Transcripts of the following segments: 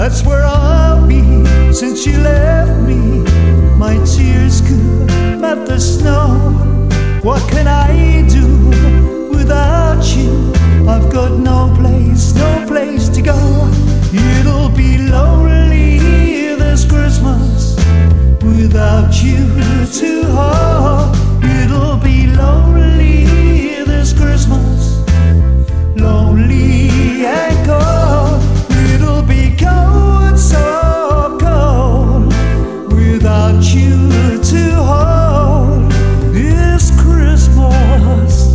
That's where I'll be since you left me. My tears could melt the snow. What can I do without you? I've got no place to go. It'll be lonely this Christmas without you to hold. It'll be lonely this Christmas, lonely and cold. It'll be cold, so cold, without you to hold this Christmas.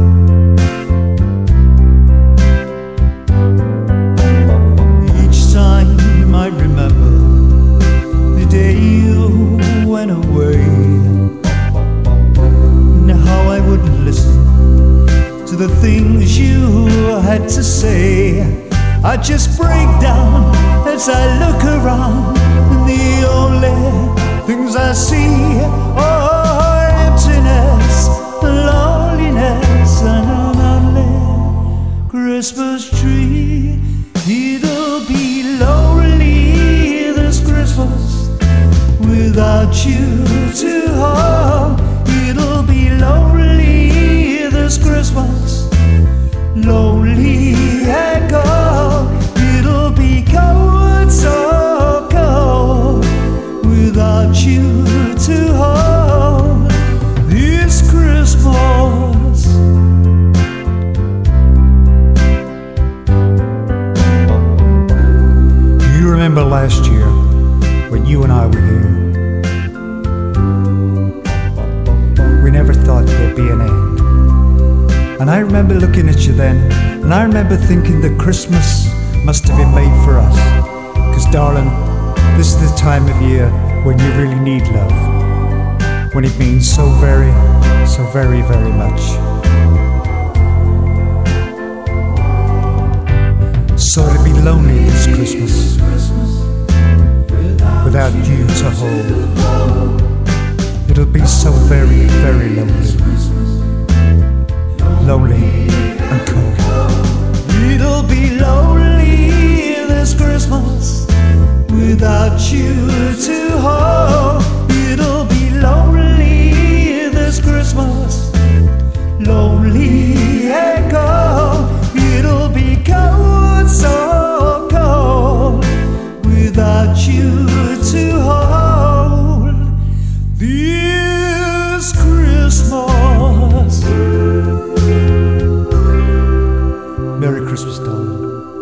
Each time I remember the day you went away, and how I wouldn't listen to the things you had to say. I just break down as I look around, and the only things I see are emptiness, loneliness, and an unlit Christmas tree. It'll be lonely this Christmas without you to hold. It'll be lonely this Christmas, lonely and cold. It'll be cold, so cold, without you to hold this Christmas. Do you remember last year when you and I were here? We never thought there'd be an end. And I remember looking at you then, and I remember thinking that Christmas must have been made for us. 'Cause darling, this is the time of year when you really need love, when it means so very, very much. So it'll be lonely this Christmas without you to hold. It'll be so very, very lonely, lonely and cold. It'll be lonely this Christmas without you to hold. It'll be lonely this Christmas, lonely and cold. It'll be cold, so cold, without you to hold this Christmas. Merry Christmas, darling.